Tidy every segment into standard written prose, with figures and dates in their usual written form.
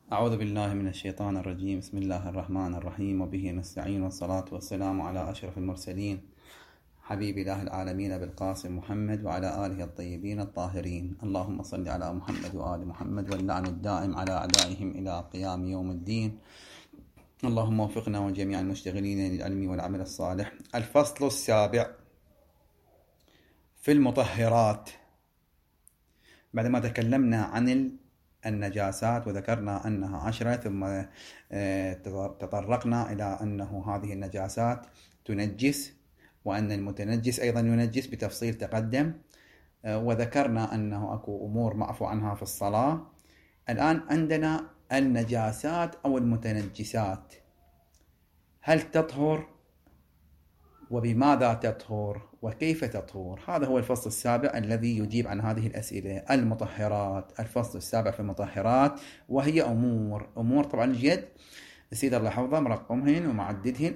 أعوذ بالله من الشيطان الرجيم. بسم الله الرحمن الرحيم، وبه نستعين، والصلاة والسلام على أشرف المرسلين حبيب الله العالمين بالقاسم محمد وعلى آله الطيبين الطاهرين. اللهم صل على محمد وآل محمد، واللعن الدائم على أعدائهم إلى قيام يوم الدين. اللهم وفقنا وجميع المشتغلين للعلم والعمل الصالح. الفصل السابع في المطهرات. بعدما تكلمنا عن النجاسات وذكرنا أنها 10، ثم تطرقنا إلى أنه هذه النجاسات تنجس، وأن المتنجس أيضا ينجس بتفصيل تقدم، وذكرنا أنه أكو أمور معفو عنها في الصلاة. الآن عندنا النجاسات أو المتنجسات، هل تطهر؟ وبماذا تطهر؟ وكيف تطهر؟ هذا هو الفصل السابع الذي يجيب عن هذه الأسئلة. المطهرات، الفصل السابع في المطهرات، وهي أمور طبعا جد السيد الله حفظه مرقمهن ومعددهن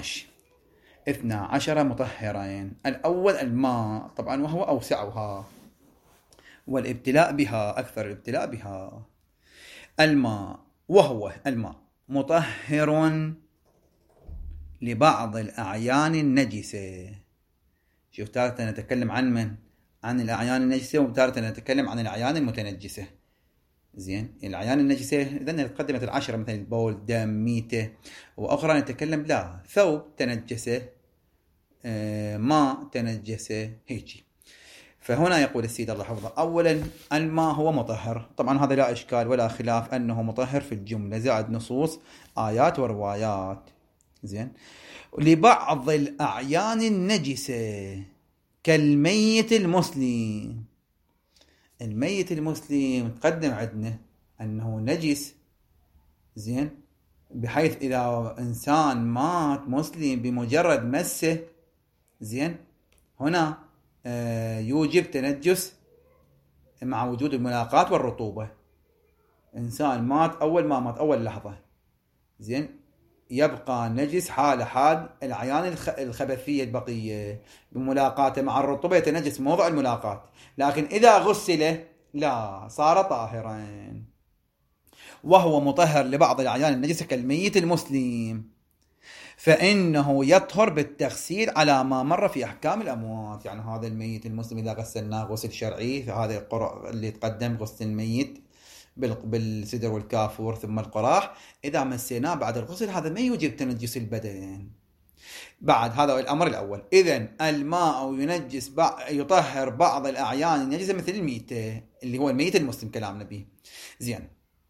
12 مطهرين. الأول الماء طبعا، وهو أوسعها، والابتلاء بها أكثر الابتلاء بها. الماء، وهو الماء مطهر لبعض الأعيان النجسة. شوف، تارة نتكلم عن الأعيان النجسة، وتارة نتكلم عن الأعيان المتنجسة. زين، الأعيان النجسة إذا تقدمت 10 مثل البول، دم، ميتة، وأخرى نتكلم لا ثوب تنجسه، ماء تنجسه، هيك. فهنا يقول السيد الله حفظه: أولا الماء هو مطهر، طبعا هذا لا إشكال ولا خلاف أنه مطهر في الجملة، زائد نصوص آيات وروايات. زين، لبعض الأعيان النجسة كالميت المسلم. الميت المسلم تقدم عندنا أنه نجس، زين، بحيث إذا إنسان مات مسلم بمجرد مسه، زين، هنا يوجب تنجس مع وجود الملاقات والرطوبة. إنسان مات أول ما مات أول لحظة، زين، يبقى نجس حال العيان الخبثية البقية، بملاقاته مع الرطوبة يتنجس موضع الملاقات، لكن إذا غسل لا صار طاهرا. وهو مطهر لبعض الأعيان النجسة كالميت المسلم، فإنه يطهر بالتغسيل على ما مر في أحكام الأموات. يعني هذا الميت المسلم إذا غسلناه غسل شرعي، فهذا القرء اللي تقدم غسل الميت بالسدر والكافور ثم القراح، إذا مسيناه بعد الغسل هذا ما يوجب تنجس البدن. بعد هذا الأمر الأول. إذن الماء ينجس يطهر بعض الأعيان النجسة مثل الميتة، اللي هو الميت المسلم كلامنا به. زين،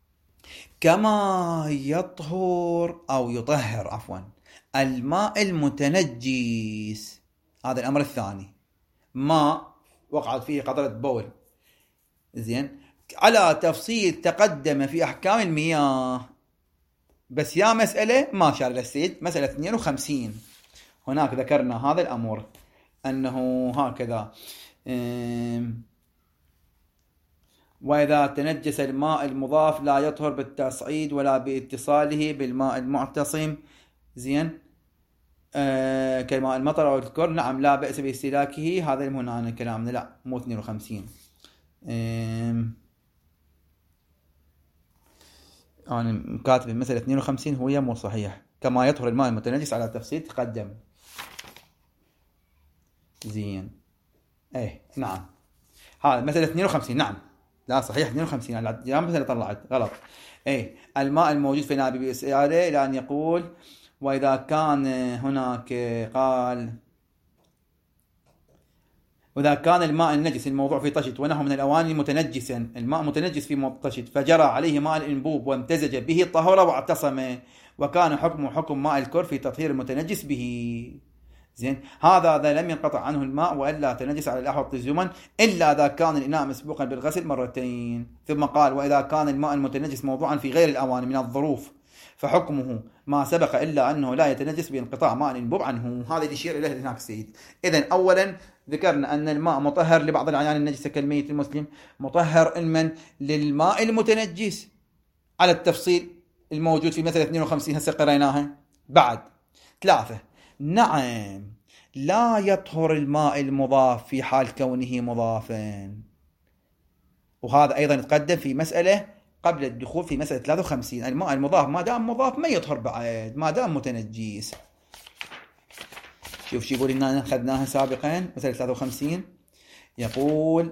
كما يطهر أو يطهر عفوا الماء المتنجس. هذا الأمر الثاني، ماء وقعت فيه قطرة بول، زين، على تفصيل تقدم في أحكام المياه، بس يا مسألة ما شار للسيد، مسألة 52 هناك ذكرنا هذا الأمر، أنه هكذا: وإذا تنجس الماء المضاف لا يطهر بالتصعيد ولا باتصاله بالماء المعتصم، زين، كالماء المطر أو الكر، نعم لا بأس باستهلاكه. هذا هنا كلامنا لا مو 52. أنا كاتب المسألة 52 هو مو صحيح. كما يطهر الماء المتنجس على تفصيل تقدم. زين، نعم، هذا مسألة 52. نعم، لا صحيح 52، يا مسألة طلعت غلط. الماء الموجود في نابي بإسئالة إلى أن يقول: وإذا كان هناك قال: وإذا كان الماء النجس الموضوع في طشت ونحو من الأواني متنجسا، الماء متنجس في طشت، فجرى عليه ماء الإنبوب وامتزج به طهر واعتصم، وكان حكمه حكم ماء الكر في تطهير المتنجس به. زين، هذا لم ينقطع عنه الماء وإلا تنجس على الأحوط لزوما، إلا إذا كان الإناء مسبوقا بالغسل مرتين. ثم قال: وإذا كان الماء المتنجس موضوعا في غير الأواني من الظروف، فحكمه ما سبق، إلا أنه لا يتنجس بانقطاع ماء الإنبوب عنه. هذا اللي يشير إليه هناك السيد. إذن أولا ذكرنا أن الماء مطهر لبعض الأعيان النجسة كالميت المسلم، مطهر علما للماء المتنجس على التفصيل الموجود في مثل 52 هسه قريناها. بعد 3، نعم، لا يطهر الماء المضاف في حال كونه مضافا، وهذا أيضا يتقدم في مسألة قبل الدخول في مسألة 53. الماء المضاف ما دام مضاف ما يطهر بعد ما دام متنجس. شوف شو يقول لنا، أخذناها سابقا مسألة 53. يقول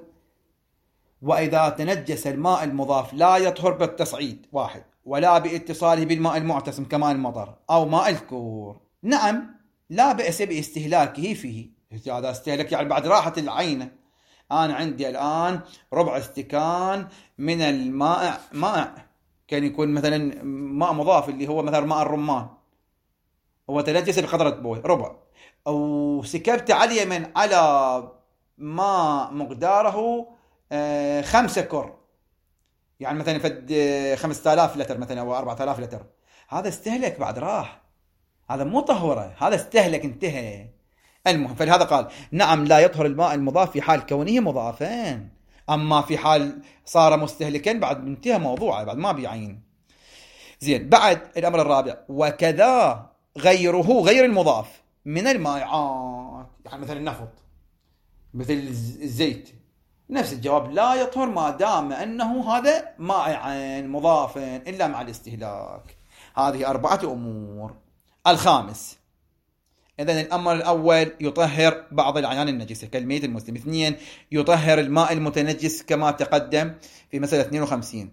وإذا تنجس الماء المضاف لا يطهر بالتصعيد واحد ولا باتصاله بالماء المعتصم كماء المطر أو ماء الكور. نعم لا بأس باستهلاكه فيه. هذا استهلك يعني بعد راحة العينة. أنا عندي الآن ربع استكان من الماء، ماء كان يكون مثلا ماء مضاف اللي هو مثلا ماء الرمان، هو تنجس بقدرة بوي ربع، أو سكبت عليه من على ماء مقداره 5 كر، يعني مثلا فد 5000 لتر مثلا أو 4000 لتر، هذا استهلك بعد راح، هذا مو طهورة، هذا استهلك انتهى. المهم فلهذا قال نعم لا يطهر الماء المضاف في حال كونه مضافا، أما في حال صار مستهلكا بعد انتهى موضوعه، بعد ما بيعين. زين. بعد الأمر الرابع وكذا غيره غير المضاف من المائعات، يعني مثل النفط مثل الزيت، نفس الجواب لا يطهر ما دام أنه هذا مائعا مضافا إلا مع الاستهلاك. هذه 4 أمور. الخامس، إذن الأمر الأول يطهر بعض الأعيان النجسة كالميت المسلم. 2 يطهر الماء المتنجس كما تقدم في مسألة 52.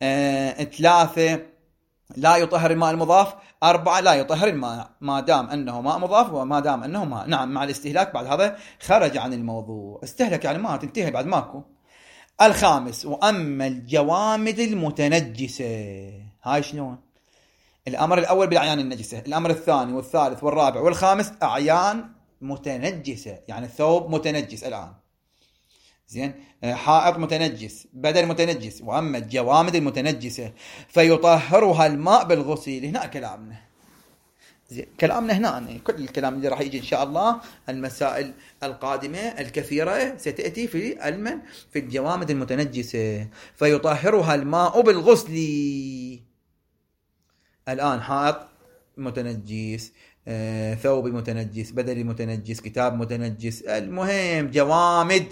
3 لا يطهر الماء المضاف. 4 لا يطهر الماء ما دام أنه ماء مضاف وما دام أنه ماء. نعم مع الاستهلاك بعد هذا خرج عن الموضوع، استهلك يعني ما تنتهي بعد ماكو. الخامس وأما الجوامد المتنجسة، هاي شلون؟ الأمر الأول بالأعيان النجسة، الأمر الثاني والثالث والرابع والخامس أعيان متنجسة، يعني الثوب متنجس الآن، زين، حائط متنجس، بدن متنجس. وأما الجوامد المتنجسة فيطهرها الماء بالغسل. هنا كلامنا، زين، كلامنا هنا كل الكلام اللي راح يجي إن شاء الله، المسائل القادمة الكثيرة ستأتي في المن في الجوامد المتنجسة فيطهرها الماء بالغسل. الآن حائط متنجس، ثوب متنجس، بدل متنجس، كتاب متنجس، المهم جوامد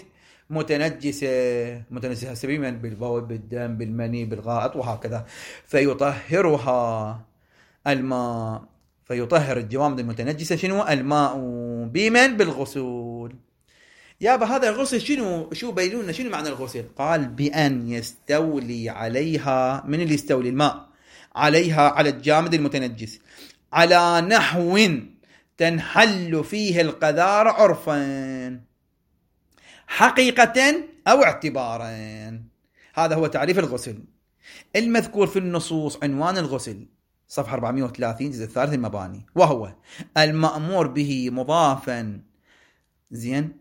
متنجسة سبيما بالبول بالدم بالمني بالغائط وهكذا، فيطهرها الماء، فيطهر الجوامد المتنجسة شنو؟ الماء بمن؟ بالغسل. يابا هذا الغسل شو بينونا شنو معنى الغسل؟ قال بأن يستولي عليها، من اللي يستولي؟ الماء عليها على الجامد المتنجس على نحو تنحل فيه القذارة عرفا حقيقة أو اعتبارا. هذا هو تعريف الغسل المذكور في النصوص. عنوان الغسل صفحة 430 جزء الثالث المباني، وهو المأمور به مضافا، زين،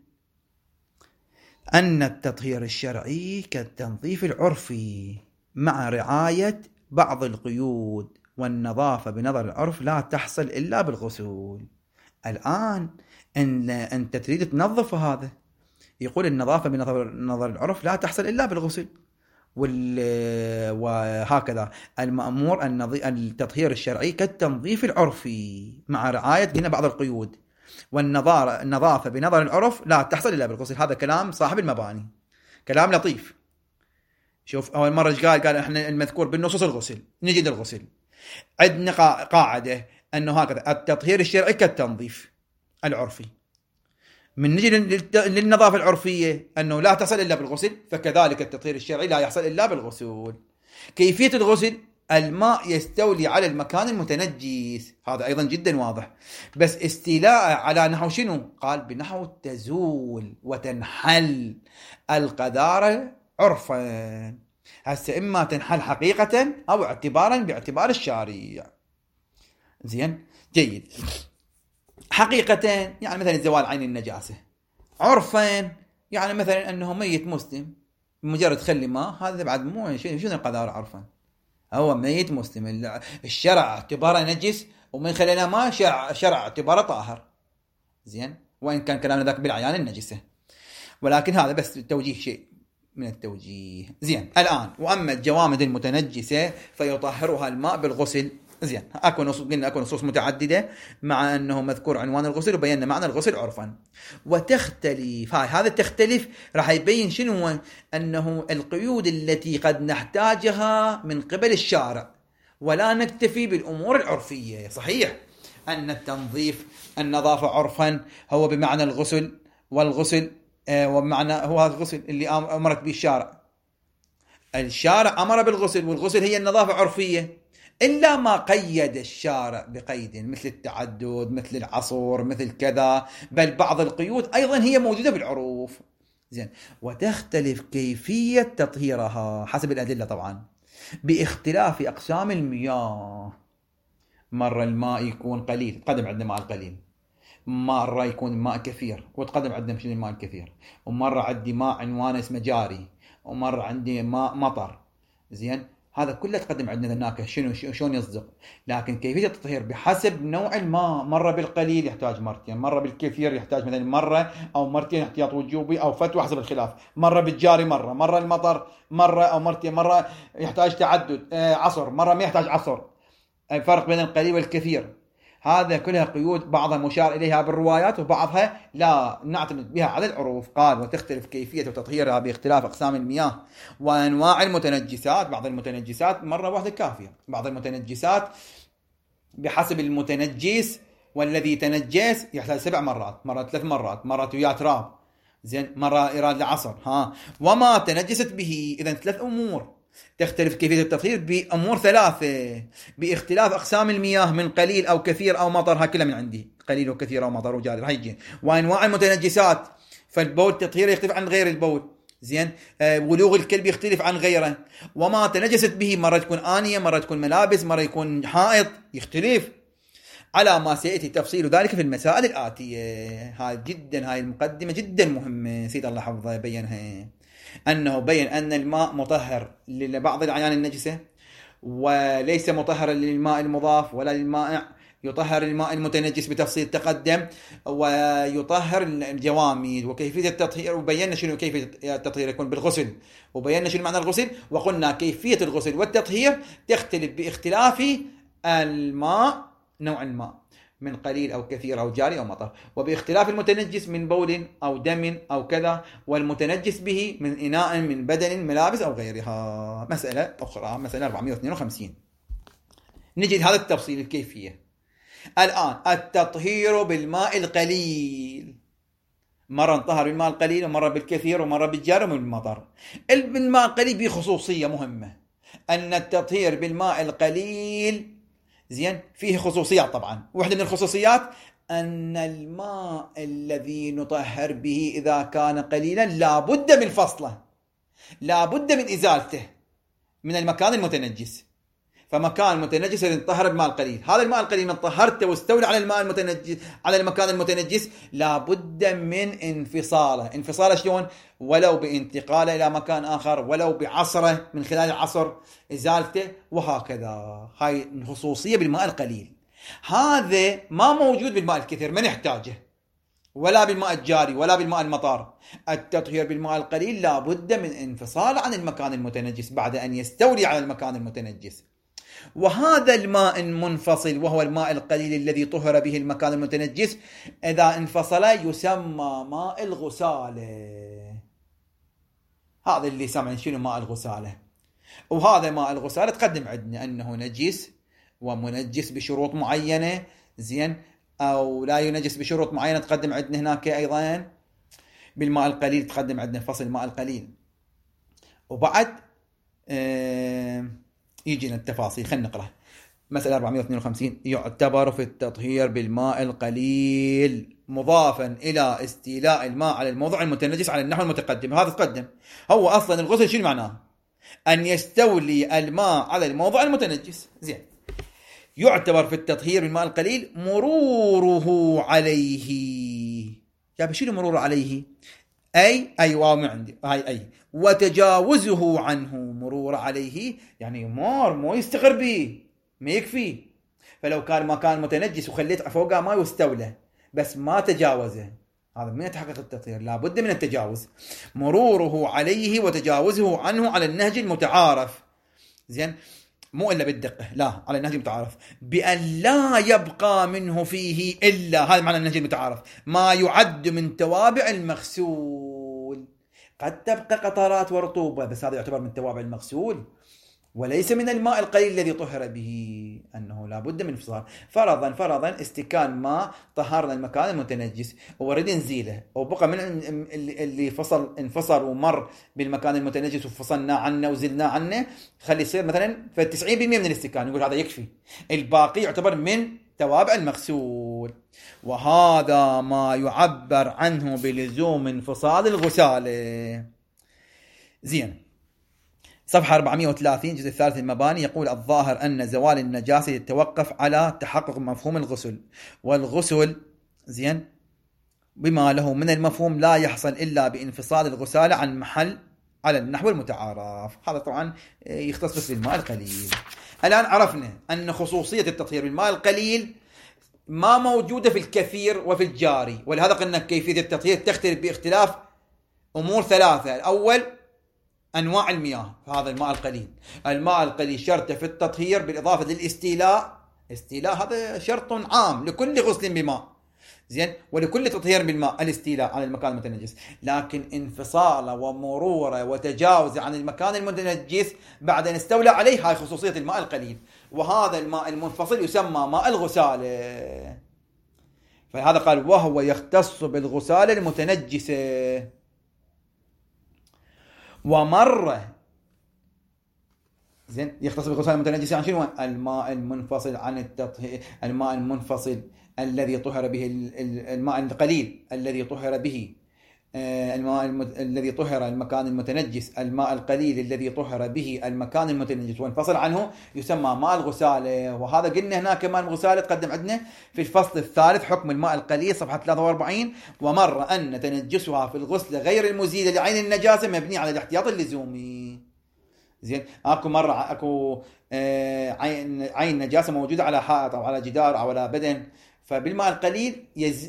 أن التطهير الشرعي كالتنظيف العرفي مع رعاية بعض القيود، والنظافة بنظر العرف لا تحصل إلا بالغسل. الآن أنت تريد تنظف هذا، يقول النظافة بنظر العرف لا تحصل إلا بالغسل، وهكذا المأمور التطهير الشرعي كالتنظيف العرفي مع رعاية هنا بعض القيود، والنظافة بنظر العرف لا تحصل إلا بالغسل. هذا كلام صاحب المباني، كلام لطيف. شوف أول مرة قال إحنا المذكور بالنصوص الغسل، نجد الغسل عندنا قاعدة أنه هكذا التطهير الشرعي كالتنظيف العرفي، من نجي للنظافة العرفية أنه لا تصل إلا بالغسل، فكذلك التطهير الشرعي لا يحصل إلا بالغسل. كيفية الغسل؟ الماء يستولي على المكان المتنجس، هذا أيضا جدا واضح، بس استيلاء على نحو شنو؟ قال بنحو تزول وتنحل القذارة عرفا. هسه إما تنحل حقيقة أو اعتبارا باعتبار الشارع. زين، جيد. حقيقة يعني مثلا زوال عين النجاسة، عرفا يعني مثلا أنه ميت مسلم مجرد خلي ماء، هذا بعد مو شنو القذارة عرفا، هو ميت مسلم، الشرع اعتباره نجس ومن خلينا ماء شرع اعتباره طاهر. زين، وإن كان كلامنا ذاك بالعيان النجسة، ولكن هذا بس توجيه شيء من التوجيه. زين، الآن وأما الجوامد المتنجسة فيطهرها الماء بالغسل. زين، اكو نصوص، قلنا اكو نصوص متعدده مع انه مذكور عنوان الغسل، وبينا معنى الغسل عرفا. وتختلف، هذا تختلف راح يبين شنو هو، انه القيود التي قد نحتاجها من قبل الشارع، ولا نكتفي بالامور العرفيه. صحيح ان التنظيف، النظافه عرفا هو بمعنى الغسل، والغسل وبمعنى هو هذا الغسل اللي امرت به الشارع. الشارع امر بالغسل، والغسل هي النظافه عرفيه، إلا ما قيد الشارع بقيد مثل التعدد، مثل العصر، مثل كذا، بل بعض القيود أيضا هي موجودة بالعروف. زين. وتختلف كيفية تطهيرها حسب الأدلة طبعا، باختلاف أقسام المياه. مرة الماء يكون قليل، تقدم عندنا ماء القليل، مرة يكون الماء كثير وتقدم عندنا مش الماء الكثير، ومرة عندي ماء عنوانه اسمه جاري، ومرة عندي ماء مطر. زين، هذا كله تقدم عندنا هناك شلون يصدق. لكن كيفية التطهير بحسب نوع الماء، مرة بالقليل يحتاج مرتين، مرة بالكثير يحتاج مثلا مرة أو مرتين احتياط وجوبي أو فتوى حسب الخلاف، مرة بالجاري، مرة المطر، مرة أو مرتين، مرة يحتاج تعدد عصر، مرة ما يحتاج عصر. الفرق بين القليل والكثير هذا كلها قيود، بعضها مشار إليها بالروايات وبعضها لا نعتمد بها على العروف. قال وتختلف كيفية تطهيرها باختلاف أقسام المياه وأنواع المتنجسات. بعض المتنجسات مرة واحدة كافية، بعض المتنجسات بحسب المتنجس والذي تنجس يحتاج 7 مرات، مرة 3 مرات، مرة ويا تراب، زين، مرة إرادة العصر. وما تنجست به. إذن 3 أمور تختلف كيفية التطهير بأمور 3 باختلاف أقسام المياه من قليل أو كثير أو مطر، كلها من عندي، قليل وكثير أو مطر وجاري هيجين. وأنواع المتنجسات، فالبول تطهير يختلف عن غير البول، زين، ولوغ الكلب يختلف عن غيره. وما تنجست به، مرة تكون آنية، مرة تكون ملابس، مرة يكون حائط، يختلف على ما سيأتي تفصيل ذلك في المسائل الآتية. هاي المقدمة جدا مهمة، سيد الله حفظه بينها، أنه بين أن الماء مطهر لبعض الأعيان النجسة، وليس مطهرا للماء المضاف ولا للمائع. يطهر الماء المتنجس بتفصيل تقدم، ويطهر الجوامد وكيفية التطهير. وبينا شنو كيفية التطهير يكون بالغسل، وبينا شنو معنى الغسل، وقلنا كيفية الغسل والتطهير تختلف باختلاف الماء، نوع الماء من قليل أو كثير أو جاري أو مطر، وباختلاف المتنجس من بول أو دم أو كذا، والمتنجس به من إناء، من بدن، ملابس أو غيرها. مسألة أخرى، مسألة 452. نجد هذا التفصيل الكيفية. الآن التطهير بالماء القليل، مرة نطهر بالماء القليل، ومرة بالكثير، ومرة بالجاري ومن المطر. بالماء القليل بخصوصية مهمة، أن التطهير بالماء القليل زين فيه خصوصيات طبعا. واحدة من الخصوصيات أن الماء الذي نطهر به إذا كان قليلا لابد من فصله، لابد من إزالته من المكان المتنجس. فمكان متنجس ينطهر بالماء القليل، هذا الماء القليل من طهرته واستولى على الماء المتنجس، على المكان المتنجس، لابد من انفصاله شلون؟ ولو بانتقاله إلى مكان آخر، ولو بعصره من خلال العصر إزالته، وهكذا. هاي الخصوصية بالماء القليل. هذا ما موجود بالماء الكثير، ما نحتاجه، ولا بالماء الجاري ولا بالماء المطار. التطهير بالماء القليل لابد من انفصال عن المكان المتنجس بعد أن يستولي على المكان المتنجس. وهذا الماء المنفصل وهو الماء القليل الذي طهر به المكان المتنجس، إذا انفصل يسمى ماء الغسالة. هذا اللي سمعين شنو ماء الغسالة. وهذا ماء الغسالة تقدم عندنا أنه نجس ومنجس بشروط معينة، زين، أو لا ينجس بشروط معينة. تقدم عندنا هناك أيضا بالماء القليل، تقدم عندنا فصل الماء القليل. وبعد يجينا التفاصيل. خلينا نقرأ مسألة 452. يعتبر في التطهير بالماء القليل مضافا إلى استيلاء الماء على الموضع المتنجس على النحو المتقدم. هذا تقدم. هو أصلا الغسل شنو معناه؟ أن يستولي الماء على الموضع المتنجس. زين. يعتبر في التطهير بالماء القليل مروره عليه. يعني شنو مرور عليه؟ أي واو عندي هاي وتجاوزه عنه. مرور عليه يعني مار مو يستغر به، ما يكفي. فلو كان مكان متنجس وخليت فوقه ما يستولى بس ما تجاوزه، هذا من يتحقق التطهير، لابد من التجاوز. مروره عليه وتجاوزه عنه على النهج المتعارف. زين. مو إلا بالدقة، لا، على النهج المتعارف، بأن لا يبقى منه فيه إلا، هذا معنى النهج المتعارف، ما يعد من توابع المغسول. قد تبقى قطرات ورطوبة، بس هذا يعتبر من توابع المغسول وليس من الماء القليل الذي طهر به، أنه لا بد من انفصال. فرضا استكان ماء طهرنا المكان المتنجس وريد نزيله، وبقى من اللي انفصل ومر بالمكان المتنجس وفصلنا عنه وزلنا عنه، خلي يصير مثلا في 90% من الاستكان، يقول هذا يكفي، الباقي يعتبر من توابع المغسول. وهذا ما يعبر عنه بلزوم انفصال الغسالة. زين، صفحة 430 الجزء الثالث المباني، يقول الظاهر أن زوال النجاسة يتوقف على تحقق مفهوم الغسل، والغسل زين بما له من المفهوم لا يحصل إلا بانفصال الغسالة عن محل على النحو المتعارف. هذا طبعا يختص بس بالماء القليل. الآن عرفنا أن خصوصية التطهير بالماء القليل ما موجودة في الكثير وفي الجاري، ولهذا قلنا كيفية التطهير تختلف باختلاف أمور ثلاثة. الأول أنواع المياه، هذا الماء القليل شرط في التطهير بالإضافة للاستيلاء، هذا شرط عام لكل غسل بماء، زين، ولكل تطهير بالماء الاستيلاء على المكان المتنجس، لكن انفصاله ومروره وتجاوزه عن المكان المتنجس بعد أن استولى عليه، هاي خصوصية الماء القليل. وهذا الماء المنفصل يسمى ماء الغسالة، فهذا قال وهو يختص بالغسالة المتنجسة. ومرة زين يختص بالغسالة المتنجسة عن شنو؟ الماء المنفصل عن التطهير، الماء المنفصل الذي طهر به، الماء القليل الذي طهر به، الماء الذي طهر المكان المتنجس، الماء القليل الذي طهر به المكان المتنجس وانفصل عنه يسمى ماء الغسالة. وهذا قلنا هناك ماء الغسالة تقدم عندنا في الفصل الثالث حكم الماء القليل صفحة 43. ومر أن تنجسها في الغسل غير المزيل لعين النجاسة مبني على الاحتياط اللزومي. زين، اكو مرة اكو عين نجاسة موجودة على حائط او على جدار او على بدن، فبالماء القليل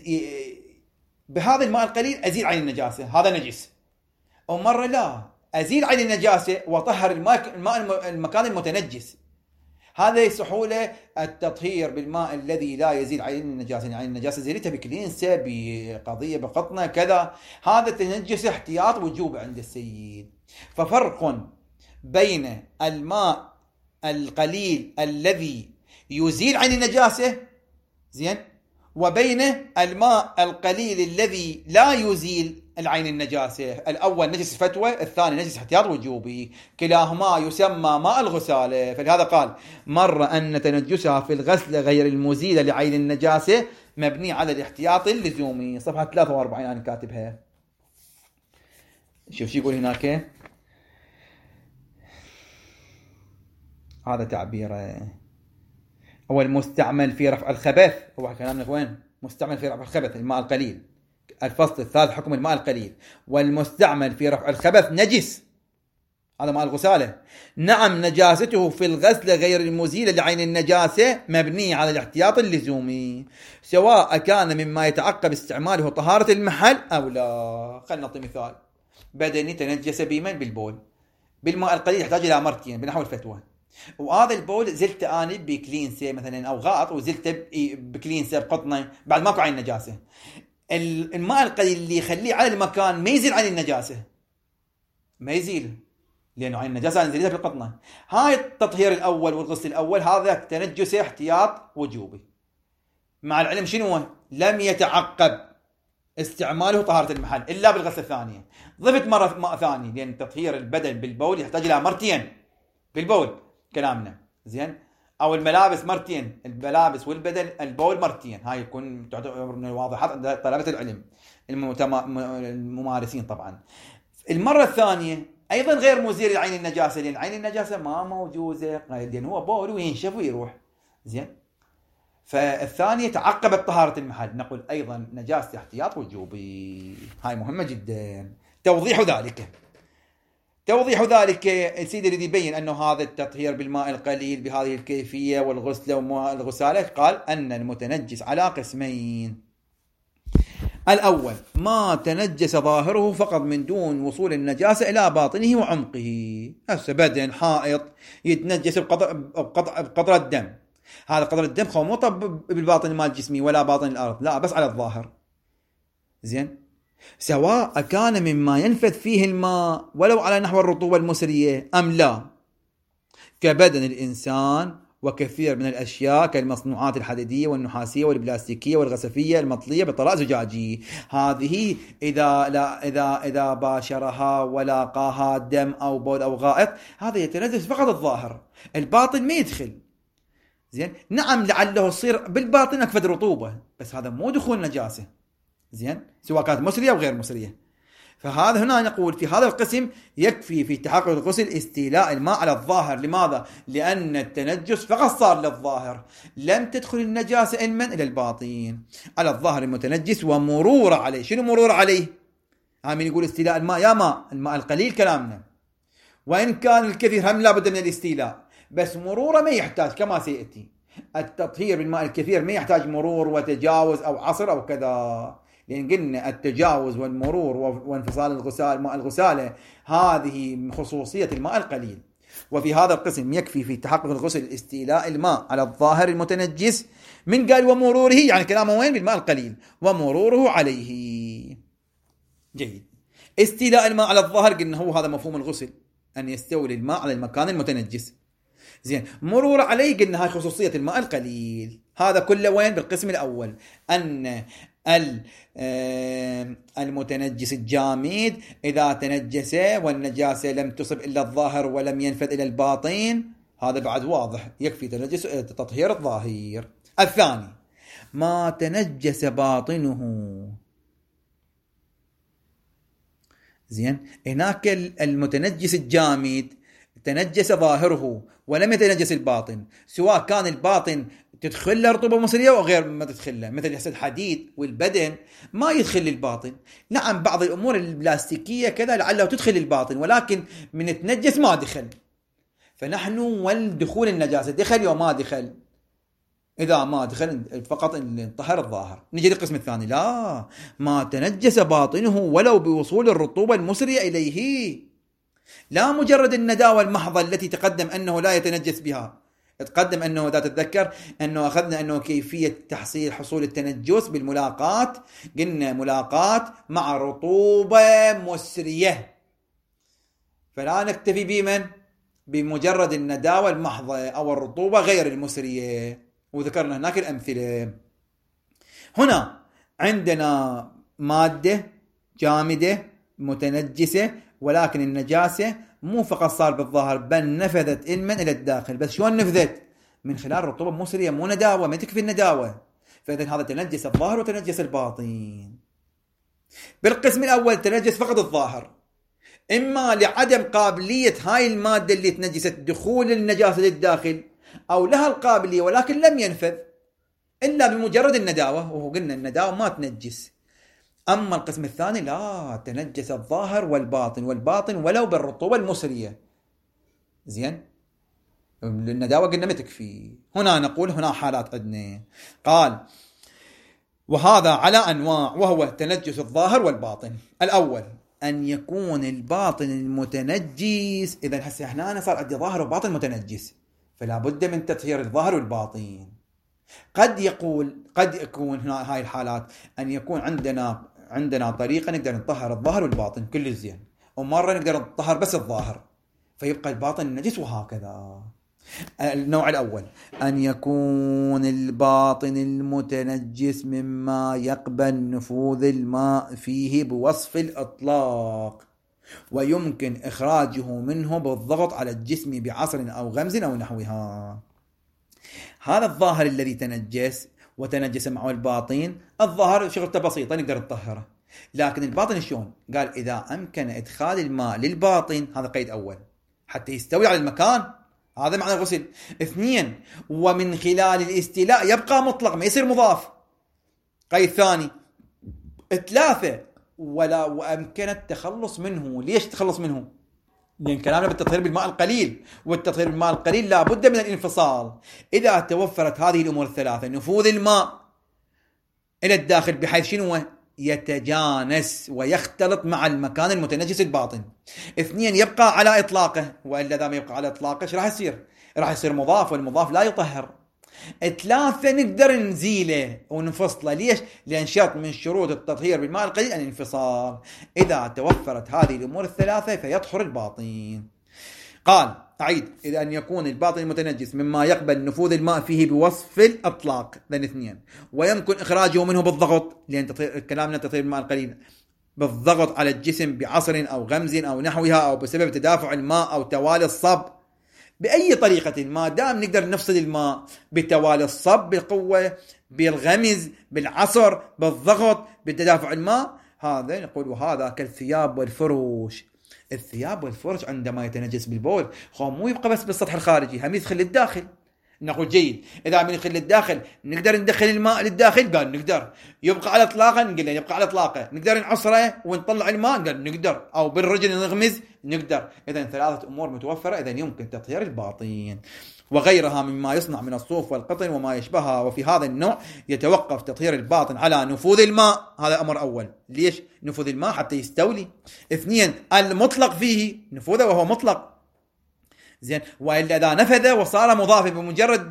بهذا الماء القليل أزيل عين النجاسة، هذا نجس. أو مرة لا، أزيل عين النجاسة وطهر المكان المتنجس، هذا سهولة التطهير بالماء الذي لا يزيل عين النجاسة. يعني عين النجاسة زيلتها بكلينسة بقضية بقطنة كذا، هذا تنجس احتياط وجوب عند السيد. ففرق بين الماء القليل الذي يزيل عين النجاسة، زين، وبين الماء القليل الذي لا يزيل العين النجاسة. الأول نجس فتوى، الثاني نجس احتياط وجوبي، كلاهما يسمى ماء الغسالة. فلهذا قال مر أن تنجسها في الغسل غير المزيل لعين النجاسة مبني على الاحتياط اللزومي. صفحة 43 أنا كاتبها. شوف شو يقول هناك، هذا تعبيره. هو المستعمل في رفع الخبث، هو كلامنا وين؟ مستعمل في رفع الخبث الماء القليل، الفصل الثالث حكم الماء القليل. والمستعمل في رفع الخبث نجس، هذا ماء الغسالة. نعم نجاسته في الغسل غير المزيل لعين النجاسة مبني على الاحتياط اللزومي، سواء كان مما يتعقب استعماله طهارة المحل أو لا. خلنا نعطي مثال، بدني تنجس بمن؟ بالبول. بالماء القليل يحتاج إلى مرتين بنحو الفتوى، وهذا البول زلت أنا بكلينسة مثلا أو غاط وزلت بكلينسة بقطنة بعد ماكو عين نجاسة. الماء القليل اللي يخليه على المكان ما يزيل عين النجاسة، ما يزيل، لأنه عين النجاسة نزلتها بالقطنة. هاي التطهير الأول والغسل الأول هذا تنجس احتياط وجوبي، مع العلم شنو؟ لم يتعقب استعماله طهارة المحل إلا بالغسل الثانية. ضفت مرة ماء ثاني، لأن تطهير البدن بالبول يحتاج إلى مرتين بالبول كلامنا، زين، او الملابس مرتين، الملابس والبدن، البول مرتين. هاي يكون تعتبر من الواضحات عند طلبة العلم الممارسين. طبعا المرة الثانية ايضا غير مزيل لعين النجاسة، لان عين النجاسة ما موجودة، لان هو بول وينشف ويروح، زين. فالثانية تعقبت طهارة المحل، نقول ايضا نجاسة احتياط وجوبي. هاي مهمة جدا. توضيح ذلك السيد الذي يبين أنه هذا التطهير بالماء القليل بهذه الكيفية والغسل وماء الغسالة، قال أن المتنجس على قسمين. الأول ما تنجس ظاهره فقط من دون وصول النجاسة إلى باطنه وعمقه. هسه بدن حائط يتنجس بقطرة الدم، هذا قطرة الدم خو مو طب بالباطن مال جسمي ولا باطن الأرض، لا بس على الظاهر. زين، سواء كان مما ينفذ فيه الماء ولو على نحو الرطوبة المسرية أم لا، كبدن الإنسان وكثير من الأشياء كالمصنوعات الحديدية والنحاسية والبلاستيكية والغسفية المطلية بطلاء زجاجي. هذه إذا باشرها ولاقاها دم أو بول أو غائط، هذا يتنجس فقط الظاهر، الباطن ما يدخل. زين، نعم لعله يصير بالباطن أكفد رطوبة، بس هذا مو دخول نجاسة. زين، سواء كانت مسرية أو غير مسرية. فهذا هنا نقول في هذا القسم يكفي في تحقق الغسل استيلاء الماء على الظاهر. لماذا؟ لأن التنجس فقط صار للظاهر، لم تدخل النجاسة علما إلى الباطن. على الظاهر المتنجس ومرور عليه. شنو مرور عليه؟ من يقول استيلاء الماء، يا ماء الماء القليل كلامنا، وإن كان الكثير هم لا بد من الاستيلاء، بس مروره ما يحتاج كما سيأتي. التطهير بالماء الكثير ما يحتاج مرور وتجاوز أو عصر أو كذا، لأن قلنا التجاوز والمرور وانفصال الغسال ماء الغسالة هذه خصوصية الماء القليل. وفي هذا القسم يكفي في تحقق الغسل استيلاء الماء على الظاهر المتنجس. من قال ومروره، يعني كلامه وين؟ بالماء القليل، ومروره عليه. جيد. استيلاء الماء على الظاهر قلنا هو هذا مفهوم الغسل، أن يستولي الماء على المكان المتنجس. زين، مرور عليه قلنا هاي خصوصية الماء القليل. هذا كله وين؟ بالقسم الأول، أن المتنجس الجامد إذا تنجس والنجاسة لم تصب إلا الظاهر ولم ينفذ إلى الباطن، هذا بعد واضح يكفي تنجس تطهير الظاهر. الثاني ما تنجس باطنه. زين، هناك المتنجس الجامد تنجس ظاهره ولم يتنجس الباطن، سواء كان الباطن تدخل له رطوبة مصرية أو غير ما تدخله، مثل يحصل الحديد والبدن ما يدخل الباطن. نعم بعض الأمور البلاستيكية كذا لعله تدخل الباطن، ولكن من تنجس ما دخل. فنحن والدخول النجاسة دخل وما دخل، إذا ما دخل فقط انطهر الظاهر. نجي للقسم الثاني، لا ما تنجس باطنه ولو بوصول الرطوبة المسرية إليه، لا مجرد النداوة المحضة التي تقدم أنه لا يتنجس بها. تقدم أنه إذا تتذكر أنه أخذنا أنه كيفية تحصيل حصول التنجس بالملاقات، قلنا ملاقات مع رطوبة مسرية، فلا نكتفي بمن بمجرد النداوة المحضة أو الرطوبة غير المسرية، وذكرنا هناك الأمثلة. هنا عندنا مادة جامدة متنجسة، ولكن النجاسة مو فقط صار بالظاهر بل نفذت علما إلى الداخل. بس شلون نفذت؟ من خلال رطوبة مسرية، مو نداوة، ما تكفي النداوة. فإذن هذا تنجس الظاهر وتنجس الباطن. بالقسم الأول تنجس فقط الظاهر، إما لعدم قابلية هاي المادة اللي تنجست دخول النجاسة للداخل، أو لها القابلية ولكن لم ينفذ إلا بمجرد النداوة، وهو قلنا النداوة ما تنجس. أما القسم الثاني لا، تنجس الظاهر والباطن ولو بالرطوبة المسرية. زين، النداوة قلنا ما تكفي. هنا نقول هنا حالات عندنا، قال وهذا على أنواع، وهو تنجس الظاهر والباطن. الأول أن يكون الباطن المتنجس. إذا هسه هنا أنا صار عندي ظاهر وباطن متنجس، فلا بد من تطهير الظاهر والباطن. قد يكون هنا هاي الحالات أن يكون عندنا طريقة نقدر نطهر الظاهر والباطن كل زين، ومرة نقدر نطهر بس الظاهر فيبقى الباطن النجس، وهكذا. النوع الأول أن يكون الباطن المتنجس مما يقبل نفوذ الماء فيه بوصف الإطلاق، ويمكن إخراجه منه بالضغط على الجسم بعصر أو غمز أو نحوها. هذا الظاهر الذي تنجس وتنجس معه الباطن، الظاهر شغلته بسيطة نقدر نطهره، لكن الباطن شلون؟ قال إذا أمكن إدخال الماء للباطن، هذا قيد أول، حتى يستوي على المكان، هذا معنى الغسل. 2 ومن خلال الاستيلاء يبقى مطلق ما يصير مضاف، قيد ثاني. 3 ولا وأمكن التخلص منه. ليش تخلص منه؟ لأن كلامنا بالتطهير بالماء القليل، والتطهير بالماء القليل لا بد من الانفصال. إذا توفرت هذه الأمور الثلاثة، نفوذ الماء إلى الداخل بحيث شنو يتجانس ويختلط مع المكان المتنجس الباطن. 2 يبقى على إطلاقه، وإلا إذا ما يبقى على إطلاقه إيش راح يصير؟ راح يصير مضاف، والمضاف لا يطهر. 3 نقدر نزيله ونفصله. ليش؟ لأن شرط من شروط التطهير بالماء القليل الانفصال. إذا توفرت هذه الأمور الثلاثة فيطهر الباطن. قال أعيد: إذا أن يكون الباطن المتنجس مما يقبل نفوذ الماء فيه بوصف الأطلاق، ذن 2، ويمكن إخراجه منه بالضغط، لأن كلامنا تطهير الماء القليل بالضغط على الجسم بعصر أو غمز أو نحوها، أو بسبب تدافع الماء أو توالي الصب بأي طريقة، ما دام نقدر نفصل الماء بتوالي الصب، بالقوة، بالغمز، بالعصر، بالضغط، بالتدافع الماء، هذا نقول وهذا كالثياب والفروش. الثياب والفرش عندما يتنجس بالبول مو يبقى بس بالسطح الخارجي، هم يدخل للداخل. نقول جيد، إذا من يدخل للداخل نقدر ندخل الماء للداخل؟ قال نقدر. يبقى على إطلاقه؟ نقول يبقى على إطلاقه. نقدر نعصره ونطلع الماء؟ قال نقدر. أو بالرجل نغمز؟ نقدر. إذن 3 أمور متوفرة، إذن يمكن تطهير الباطن وغيرها مما يصنع من الصوف والقطن وما يشبهها. وفي هذا النوع يتوقف تطهير الباطن على نفوذ الماء، هذا أمر أول. ليش نفوذ الماء؟ حتى يستولي. 2 المطلق فيه، نفوذه وهو مطلق، زين. وإلا إذا نفذ وصار مضافا بمجرد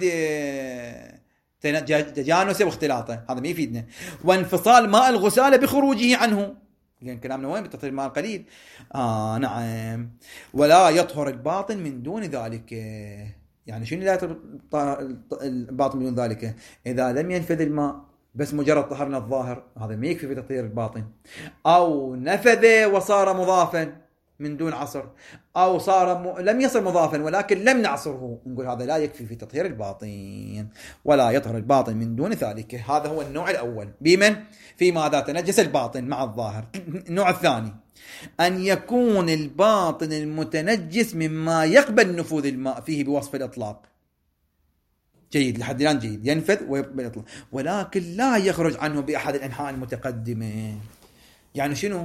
تجانسه واختلاطه، هذا ما يفيدنا. وانفصال ماء الغسالة بخروجه عنه، لأن كلامنا وين؟ بتطهير الماء القليل. نعم. ولا يطهر الباطن من دون ذلك. يعني شنو لا يطهر الباطن من دون ذلك؟ إذا لم ينفذ الماء بس مجرد طهرنا الظاهر، هذا ما يكفي في تطهير الباطن. أو نفذ وصار مضافا من دون عصر، أو صار لم يصل مضافا ولكن لم نعصره، نقول هذا لا يكفي في تطهير الباطن. ولا يطهر الباطن من دون ذلك. هذا هو النوع الأول. بمن؟ في ماذا تنجس الباطن مع الظاهر. النوع الثاني أن يكون الباطن المتنجس مما يقبل نفوذ الماء فيه بوصف الإطلاق. جيد، لحد الآن جيد، ينفذ ويقبل الإطلاق، ولكن لا يخرج عنه بأحد الأنحاء المتقدمة. يعني شنو؟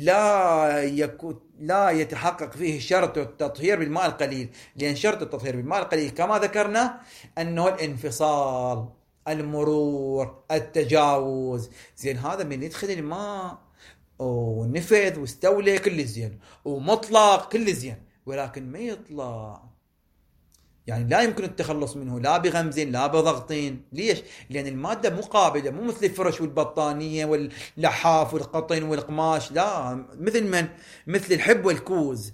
لا يتحقق فيه شرط التطهير بالماء القليل، لأن شرط التطهير بالماء القليل كما ذكرنا أنه الانفصال، المرور، التجاوز. زين، هذا من يدخل الماء ونفذ واستولى كل زين ومطلق كل زين، ولكن ما يطلع، يعني لا يمكن التخلص منه لا بغمز لا بضغطين. ليش؟ لأن المادة مقابلة، مو مثل الفرش والبطانية واللحاف والقطن والقماش، لا، مثل الحب والكوز.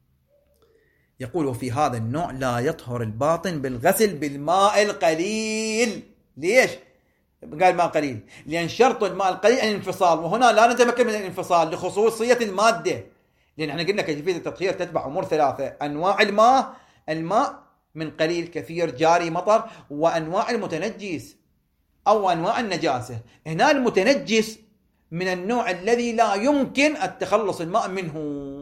يقول وفي هذا النوع لا يطهر الباطن بالغسل بالماء القليل. ليش قال ماء قليل؟ لأن شرط الماء القليل الانفصال، وهنا لا نتمكن من الانفصال لخصوصية المادة. لأن احنا قلنا كيفية التطهير تتبع أمور 3: أنواع الماء من قليل، كثير، جاري، مطر، وأنواع المتنجس أو أنواع النجاسة. هنا المتنجس من النوع الذي لا يمكن التخلص الماء منه،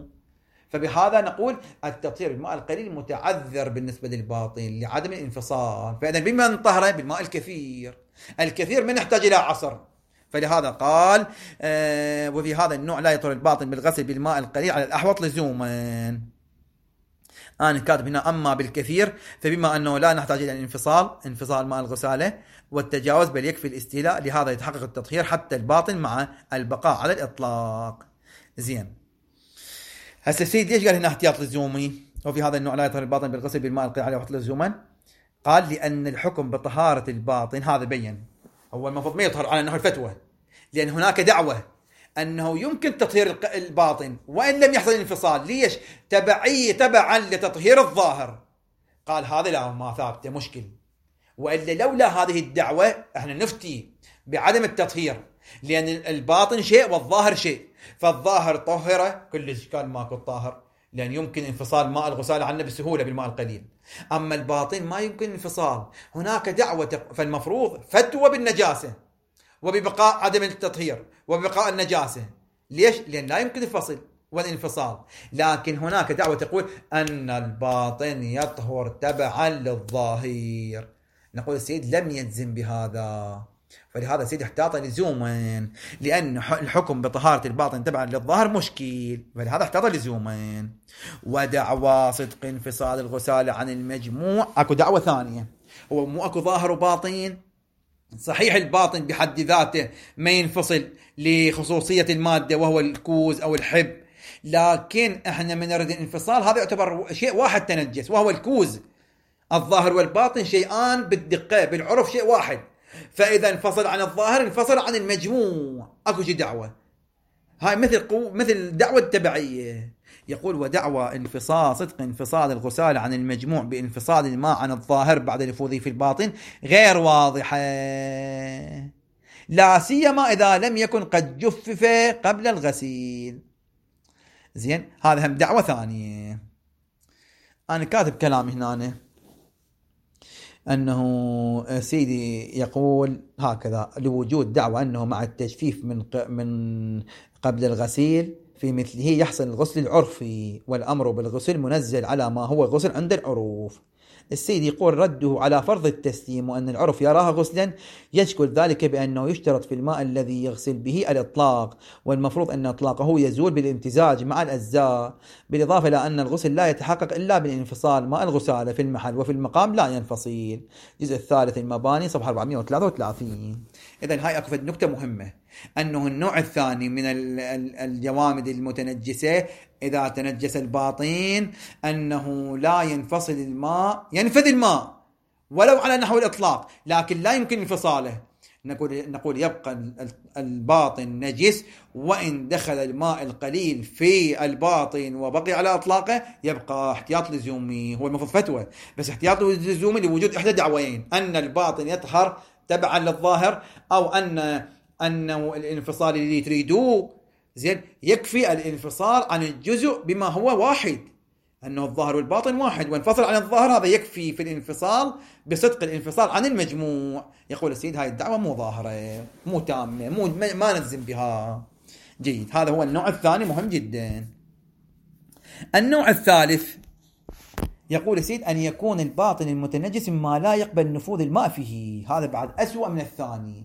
فبهذا نقول التطهير بالماء القليل متعذر بالنسبة للباطن لعدم الانفصال. فإذا بما نطهره بالماء الكثير من يحتاج إلى عصر. فلهذا قال وفي هذا النوع لا يطهر الباطن بالغسل بالماء القليل على الأحوط لزوما. أنا كاتب هنا أما بالكثير، فبما أنه لا نحتاج إلى انفصال ماء الغسالة والتجاوز، بل يكفي الاستيلاء، لهذا يتحقق التطهير حتى الباطن مع البقاء على الإطلاق. زين، هسه السيد ليش قال هنا احتياط لزومي؟ وفي هذا النوع لا يطهر الباطن بالغسل بالماء القليل على الأحوط لزوما. قال لأن الحكم بطهارة الباطن هذا بين، هو المفروض ما يطهر على نحو الفتوى، لأن هناك دعوة أنه يمكن تطهير الباطن وإن لم يحصل انفصال. ليش؟ تبعا لتطهير الظاهر. قال هذا لا، ما ثابته، مشكل. وإلا لولا هذه الدعوة احنا نفتي بعدم التطهير، لأن الباطن شيء والظاهر شيء. فالظاهر طهره كل كان ماكو طاهر، لأن يمكن انفصال ماء الغسالة عنه بسهولة بالماء القليل. أما الباطن ما يمكن انفصال، هناك دعوة. فالمفروض فتوى بالنجاسة وببقاء عدم التطهير وببقاء النجاسة. ليش؟ لأن لا يمكن الفصل والانفصال. لكن هناك دعوة تقول أن الباطن يطهر تبعا للظاهر. نقول السيد لم يجزم بهذا، فلهذا السيد احتاط لزوما، لأن الحكم بطهارة الباطن تبعا للظاهر مشكل، فلهذا احتاط لزوما. ودعوى صدق انفصال الغسالة عن المجموع، اكو دعوة ثانية، هو مو اكو ظاهر وباطن، صحيح الباطن بحد ذاته ما ينفصل لخصوصية المادة وهو الكوز أو الحب، لكن احنا من نريد الانفصال هذا يعتبر شيء واحد تنجس وهو الكوز. الظاهر والباطن شيئان بالدقة بالعرف شيء واحد، فإذا انفصل عن الظاهر انفصل عن المجموع، أكو شي دعوة. هاي مثل دعوة التبعية. يقول ودعوى انفصال صدق انفصال الغسال عن المجموع بانفصال الماء عن الظاهر بعد نفوذه في الباطن غير واضحة، لا سيما إذا لم يكن قد جفف قبل الغسيل. زين، هذا هم دعوة ثانية. أنا كاتب كلام هنا أنه سيدي يقول هكذا: لوجود دعوة أنه مع التجفيف من قبل الغسيل في مثله يحصل الغسل العرفي، والأمر بالغسل منزل على ما هو غسل عند العروف. السيد يقول رده على فرض التسليم وأن العرف يراها غسلا يشكل ذلك بأنه يشترط في الماء الذي يغسل به الإطلاق، والمفروض أن إطلاقه يزول بالامتزاج مع الأجزاء، بالإضافة إلى أن الغسل لا يتحقق إلا بالانفصال. ماء الغسالة في المحل وفي المقام لا ينفصل. الجزء الثالث المباني صفحة 433. إذن هاي أكفت نكتة مهمة، أنه النوع الثاني من الجوامد المتنجسة إذا تنجس الباطن أنه لا ينفصل الماء، ينفذ الماء ولو على نحو الإطلاق، لكن لا يمكن انفصاله. نقول يبقى الباطن نجس، وإن دخل الماء القليل في الباطن وبقي على إطلاقه يبقى احتياط لزومي. هو المفروض فتوى، بس احتياط لزومي لوجود إحدى دعوين: أن الباطن يطهر تبعا للظاهر، أو أنه الانفصال اللي تريدوه زين يكفي الانفصال عن الجزء بما هو واحد، أنه الظاهر والباطن واحد وانفصل عن الظاهر، هذا يكفي في الانفصال بصدق الانفصال عن المجموع. يقول السيد هاي الدعوة مو ظاهرة، مو تامة، ما نلزم بها. جيد، هذا هو النوع الثاني، مهم جدا. النوع الثالث يقول السيد أن يكون الباطن المتنجس مما لا يقبل نفوذ الماء فيه. هذا بعد أسوأ من الثاني.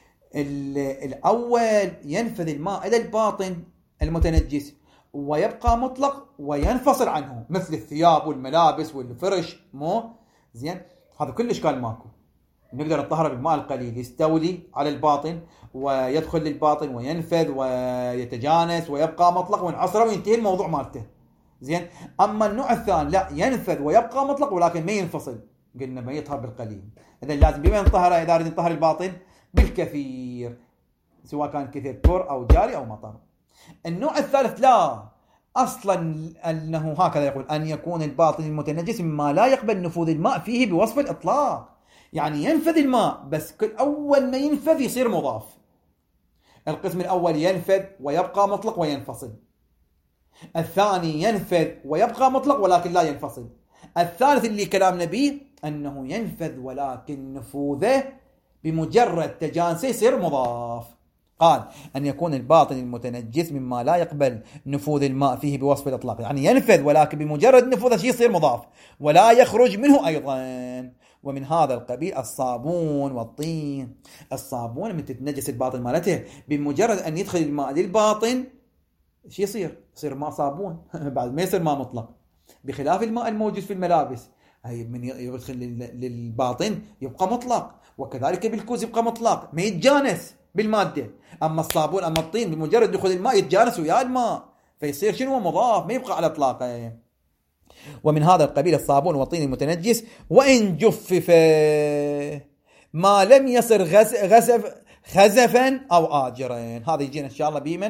الأول ينفذ الماء إلى الباطن المتنجس ويبقى مطلق وينفصل عنه، مثل الثياب والملابس والفرش. مو زين، هذا كل إشكال ماكو. نقدر نطهر بالماء القليل يستولي على الباطن ويدخل للباطن وينفذ ويتجانس ويبقى مطلق ونعصره وينتهي الموضوع مالته. زين، أما النوع الثاني لا، ينفذ ويبقى مطلق ولكن ما ينفصل، قلنا ما يطهر بالقليل. إذا لازم بما نطهر إذا أريد نطهر الباطن بالكثير، سواء كان كثير كور أو جاري أو مطر. النوع الثالث لا، أصلا أنه هكذا يقول: أن يكون الباطن المتنجس مما لا يقبل نفوذ الماء فيه بوصف الإطلاق. يعني ينفذ الماء بس أول ما ينفذ يصير مضاف. القسم الأول ينفذ ويبقى مطلق وينفصل، الثاني ينفذ ويبقى مطلق ولكن لا ينفصل، الثالث اللي كلامنا به أنه ينفذ ولكن نفوذه بمجرد تجانسه يصير مضاف. قال أن يكون الباطن المتنجس مما لا يقبل نفوذ الماء فيه بوصف الإطلاق، يعني ينفذ ولكن بمجرد نفوذه شيء يصير مضاف ولا يخرج منه أيضا. ومن هذا القبيل الصابون والطين. الصابون من تتنجس الباطن مالته بمجرد أن يدخل الماء للباطن شيء يصير ماء صابون بعد ما يصير ماء مطلق، بخلاف الماء الموجود في الملابس. هي من يدخل للباطن يبقى مطلق، وكذلك بالكوز يبقى مطلق ما يتجانس بالمادة. أما الصابون أما الطين بمجرد دخول الماء يتجانس ويا الماء فيصير شنو مضاف، ما يبقى على إطلاقه. ومن هذا القبيل الصابون والطين المتنجس وإن جفف ما لم يصر خزفا أو آجرا. هذا يجينا إن شاء الله بيمن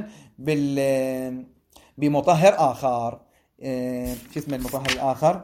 بمطهر آخر. شو اسمه المطهر الآخر؟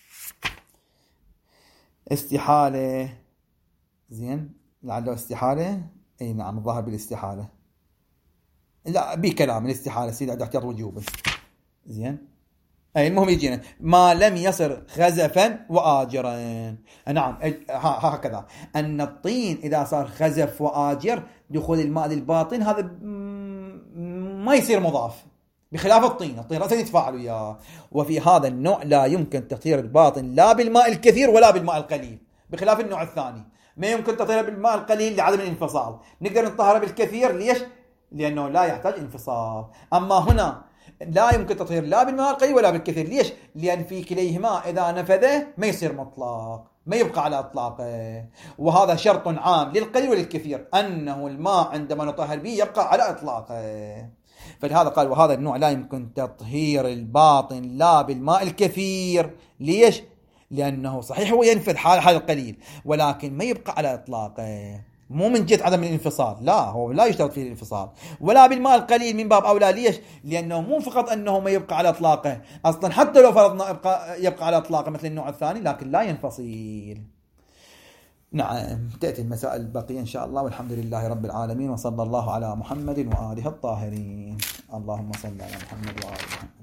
استحالة. زين، لعله استحالة. اي نعم، الظاهر بالاستحالة. لا، بكلام الاستحالة سيد عند احتياط وجوبه. زين، اي المهم يجينا ما لم يصر خزفا وآجرا. نعم، هكذا ان الطين اذا صار خزف وآجر دخول الماء للباطن هذا ما يصير مضاف، بخلاف الطين رأسا يتفاعل وياه. وفي هذا النوع لا يمكن تطهير الباطن لا بالماء الكثير ولا بالماء القليل، بخلاف النوع الثاني ما يمكن تطهيره بالماء القليل لعدم الانفصال. نقدر نطهره بالكثير، ليش؟ لأنه لا يحتاج انفصال. أما هنا لا يمكن تطهير لا بالماء القليل ولا بالكثير. ليش؟ لأن في كليهما إذا نفذه ما يصير مطلق، ما يبقى على إطلاقه. وهذا شرط عام للقليل وللكثير، أنه الماء عندما نطهر به يبقى على إطلاقه. فلهذا قال وهذا النوع لا يمكن تطهير الباطن لا بالماء الكثير. ليش؟ لأنه صحيح هو ينفذ حال القليل ولكن ما يبقى على إطلاقه، مو من جهة عدم الانفصال، لا هو لا يشترط فيه الانفصال. ولا بالماء القليل من باب أولى. ليش؟ لأنه مو فقط أنه ما يبقى على إطلاقه، أصلا حتى لو فرضنا يبقى على إطلاقه مثل النوع الثاني لكن لا ينفصل. نعم، تأتي المسائل الباقية إن شاء الله، والحمد لله رب العالمين، وصلى الله على محمد وآله الطاهرين. اللهم صل على محمد وآله محمد.